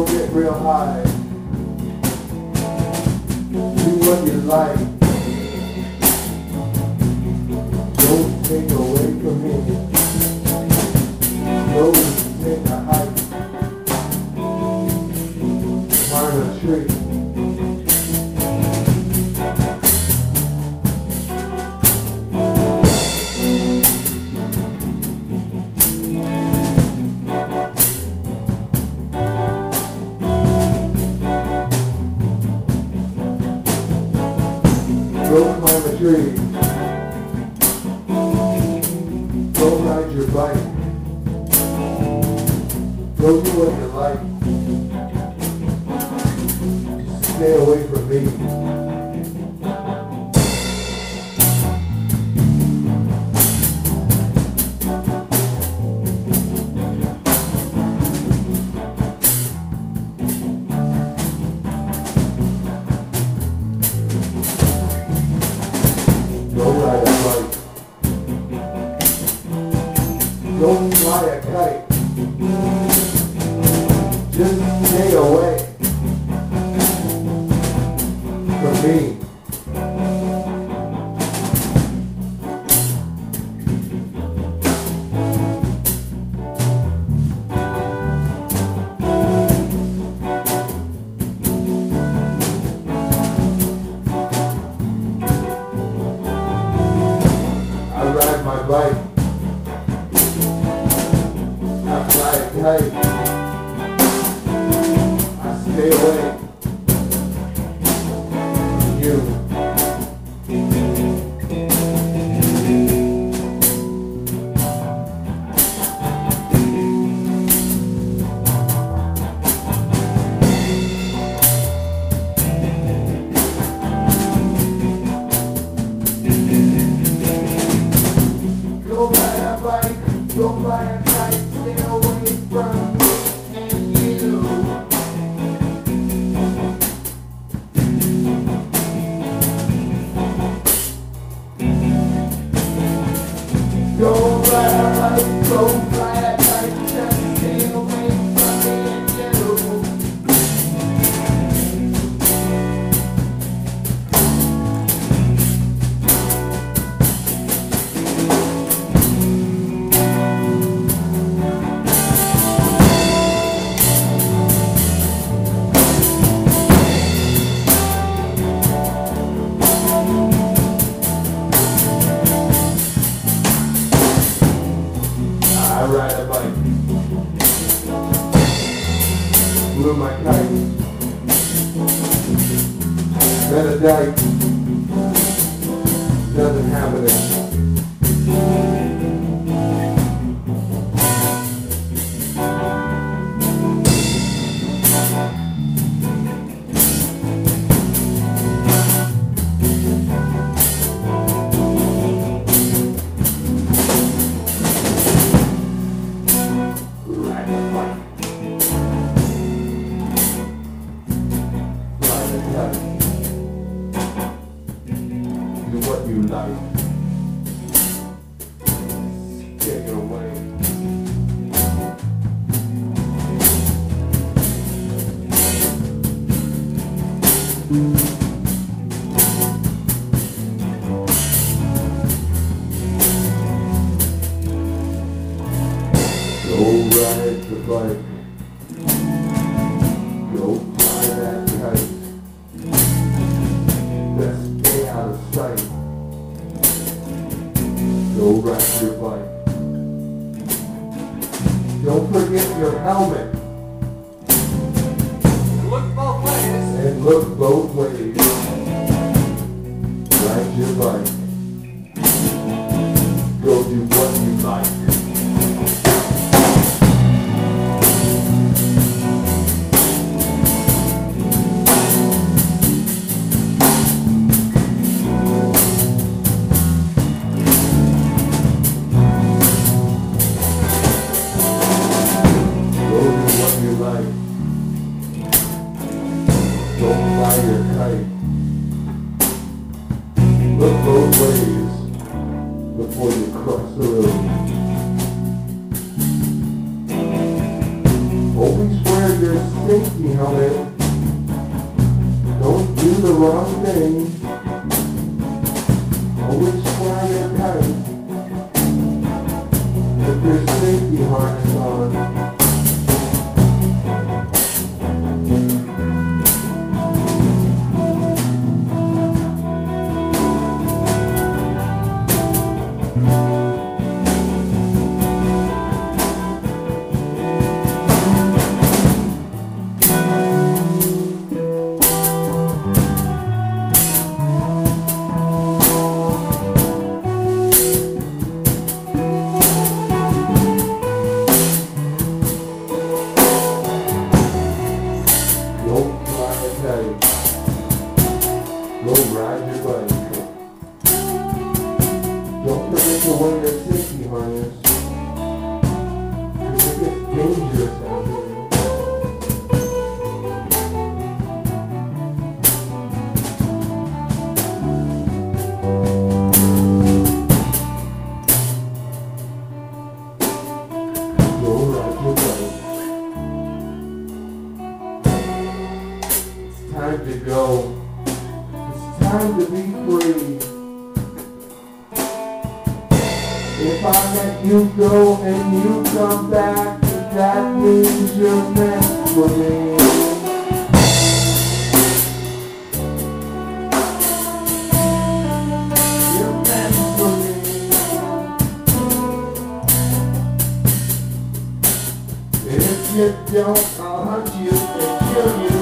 Go get real high. Do what you like. Don't take away from me. Go take a hike. Climb a tree. Go climb a tree. Go ride your bike. Go do what you like. Stay away from me. Go ride a bike. Don't fly a kite. Just stay away from me. I ride my bike. I fly a kite. I stay away from you. Go ride a bike, go fly a kite, stay away from me and you. Go ride a bike, go fly a kite, just stay away from me and you. I ride a bike. Blew my kite. Met a dyke. Nothing happening. Ride a bike. Fly a kite. Do what you like. Stay away. Go ride the bike. Go fly that kite. Let's stay out of sight. Go ride your bike. Don't forget your helmet. And look both ways. And look both ways. Ride your bike. Go do what you like. Go do what you like. Don't fly your kite. Look both ways before you cross the road. Always wear your safety safety helmet. Don't do the wrong thing. Always fly your kite. Put your safety harness on. Don't fly a kite. Go ride your bike. Don't forget to wear your safety harness. Because it gets dangerous out here. Go ride your bike. Time to go. It's time to be free. If I let you go and you come back, that means you're meant for me. You're meant for me. If you don't, I'll hunt you and kill you.